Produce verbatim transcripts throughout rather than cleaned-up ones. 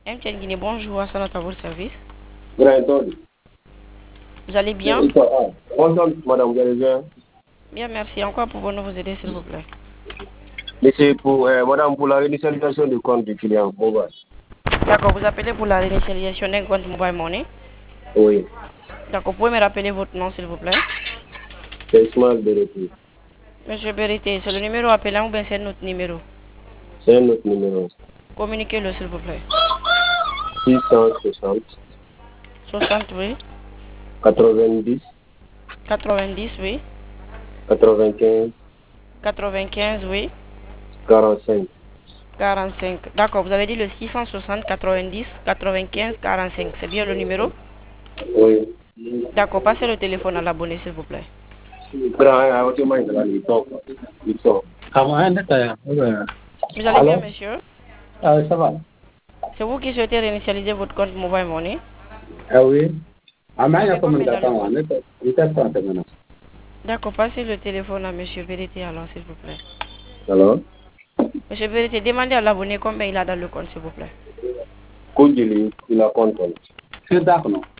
M T N Guinée, bonjour, à à votre service. Grand Vous allez bien? Bonjour, madame, vous allez bien? Bien, merci. En quoi pouvons-nous vous aider, s'il vous plaît? Mais c'est pour, euh, madame, pour la réinitialisation du compte du client mobile. D'accord, vous appelez pour la réinitialisation d'un compte mobile money. Oui, D'accord, vous pouvez me rappeler votre nom, s'il vous plaît? c'est Ismaël Bereti. Monsieur Berité, c'est le numéro appelant ou bien c'est notre numéro? C'est un autre numéro. Communiquez-le, s'il vous plaît. six cent soixante, soixante, oui. quatre-vingt-dix, quatre-vingt-dix, oui. quatre-vingt-quinze, quatre-vingt-quinze, oui. quarante-cinq. quarante-cinq. D'accord, vous avez dit le six cent soixante, quatre-vingt-dix, quatre-vingt-quinze, quarante-cinq. C'est bien le numéro? Oui. D'accord, passez le téléphone à l'abonné, s'il vous plaît. Grand, ok, moi, il a dit, donc, il sort. Vous allez bien, Allô? monsieur? Ah, ça va? C'est vous qui souhaitez réinitialiser votre compte mobile money? Ah oui. Ah, Vous mais il y a avez combien combien dans le d'attentes? compte? Il est maintenant. D'accord, passez le téléphone à Monsieur Berité alors, s'il vous plaît. Alors? Monsieur Berité, demandez à l'abonné combien il a dans le compte, s'il vous plaît. Kujili, il a compte. C'est d'accord, non?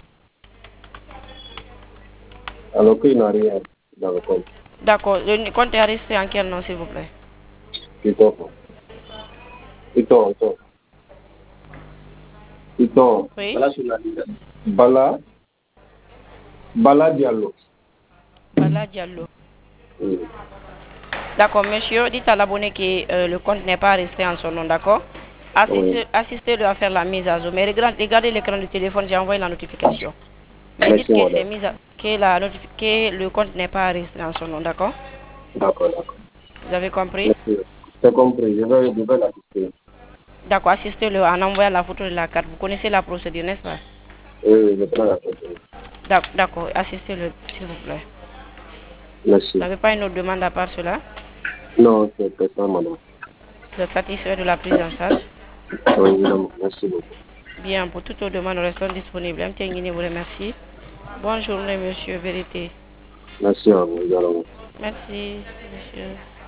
Alors qu'il n'a rien dans le compte. D'accord, le compte est enregistré en quel nom, s'il vous plaît? Ito. Ito, ito. Ito. Oui. Bala Sunalida. Bala. Bala Diallo. Bala Diallo. Mm. D'accord, monsieur, dites à l'abonné que euh, le compte n'est pas enregistré en son nom, d'accord? Oui. Assistez- Assistez-le à faire la mise à jour. Mais regardez, regardez l'écran du téléphone, j'ai envoyé la notification. Mais dites Merci, que, c'est madame. mise à- que, la notifi- que le compte n'est pas enregistré en son nom, d'accord? D'accord, d'accord. Vous avez compris? Merci. C'est compris. Je vais, je vais l'assister. D'accord, assistez-le en envoyant la photo de la carte. Vous connaissez la procédure, n'est-ce pas? Oui, oui, je prends la photo. D'ac- D'accord, assistez-le, s'il vous plaît. Vous Merci. n'avez pas une autre demande à part cela? Non, c'est c'est ça, madame. Vous êtes satisfait de la prise en charge? Oui, évidemment. Merci beaucoup. Bien, pour toute autre demande, nous restons disponibles. M T N Guinée vous remercie. Bonne journée, monsieur Vérité. Merci à vous également. Merci, monsieur.